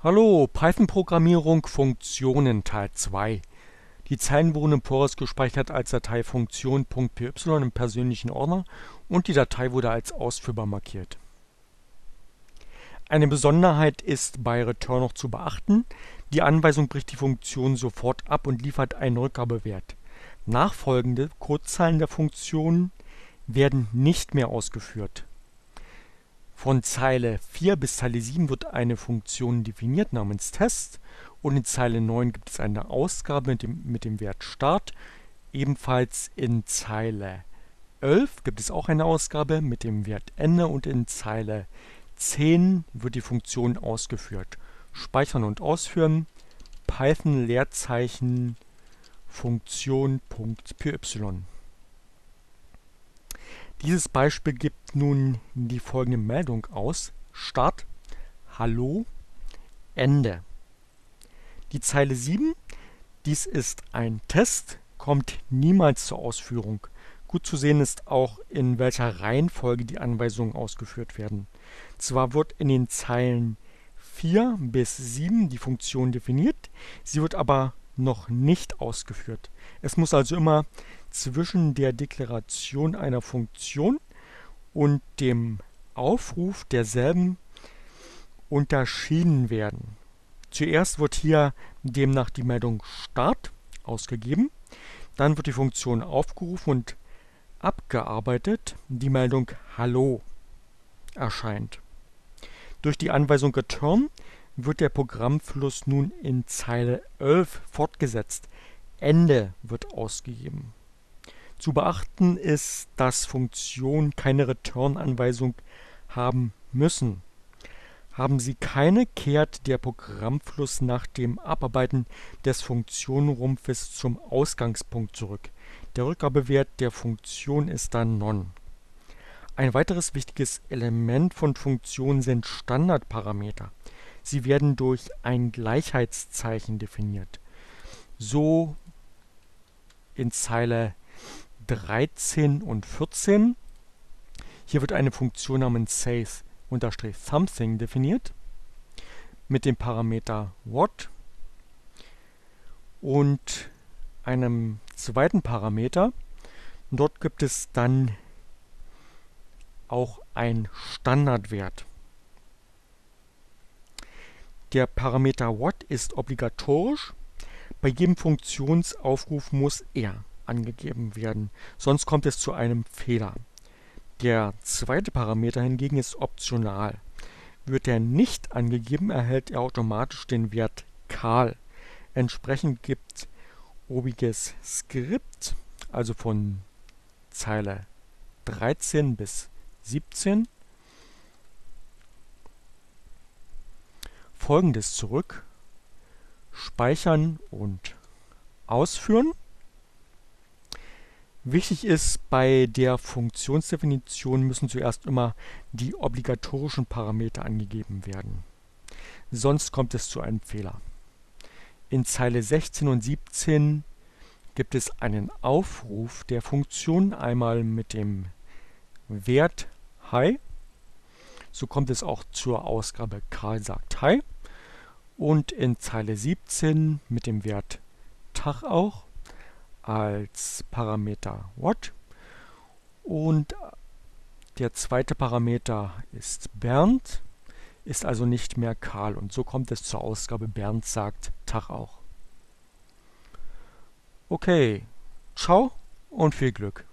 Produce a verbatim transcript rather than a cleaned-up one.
Hallo, Python-Programmierung, Funktionen Teil zwei. Die Zeilen wurden im Voraus gespeichert als Datei Funktion.py im persönlichen Ordner und die Datei wurde als ausführbar markiert. Eine Besonderheit ist bei Return noch zu beachten: Die Anweisung bricht die Funktion sofort ab und liefert einen Rückgabewert. Nachfolgende Codezeilen der Funktion werden nicht mehr ausgeführt. Von Zeile vier bis Zeile sieben wird eine Funktion definiert namens Test und in Zeile neun gibt es eine Ausgabe mit dem, mit dem Wert Start. Ebenfalls in Zeile elf gibt es auch eine Ausgabe mit dem Wert Ende und in Zeile zehn wird die Funktion ausgeführt. Speichern und ausführen, Python Leerzeichen Funktion.py. Dieses Beispiel gibt nun die folgende Meldung aus: Start, Hallo, Ende. Die Zeile sieben, dies ist ein Test, kommt niemals zur Ausführung. Gut zu sehen ist auch, in welcher Reihenfolge die Anweisungen ausgeführt werden. Zwar wird in den Zeilen vier bis sieben die Funktion definiert, sie wird aber noch nicht ausgeführt. Es muss also immer zwischen der Deklaration einer Funktion und dem Aufruf derselben unterschieden werden. Zuerst wird hier demnach die Meldung Start ausgegeben, dann wird die Funktion aufgerufen und abgearbeitet, die Meldung Hallo erscheint. Durch die Anweisung Return wird der Programmfluss nun in Zeile elf fortgesetzt. Ende wird ausgegeben. Zu beachten ist, dass Funktionen keine Return-Anweisung haben müssen. Haben sie keine, kehrt der Programmfluss nach dem Abarbeiten des Funktionenrumpfes zum Ausgangspunkt zurück. Der Rückgabewert der Funktion ist dann None. Ein weiteres wichtiges Element von Funktionen sind Standardparameter. Sie werden durch ein Gleichheitszeichen definiert. So in Zeile dreizehn und vierzehn. Hier wird eine Funktion namens says_something definiert mit dem Parameter what und einem zweiten Parameter. Dort gibt es dann auch einen Standardwert. Der Parameter what ist obligatorisch. Bei jedem Funktionsaufruf muss er angegeben werden, sonst kommt es zu einem Fehler. Der zweite Parameter hingegen ist optional. Wird er nicht angegeben, erhält er automatisch den Wert Karl. Entsprechend gibt obiges Skript, also von Zeile dreizehn bis siebzehn, Folgendes zurück: Speichern und ausführen. Wichtig ist, bei der Funktionsdefinition müssen zuerst immer die obligatorischen Parameter angegeben werden. Sonst kommt es zu einem Fehler. In Zeile sechzehn und siebzehn gibt es einen Aufruf der Funktion, einmal mit dem Wert Hi. So kommt es auch zur Ausgabe Karl sagt Hi. Und in Zeile siebzehn mit dem Wert Tag auch als Parameter what. Und der zweite Parameter ist Bernd, ist also nicht mehr Karl. Und so kommt es zur Ausgabe Bernd sagt Tag auch. Okay, ciao und viel Glück.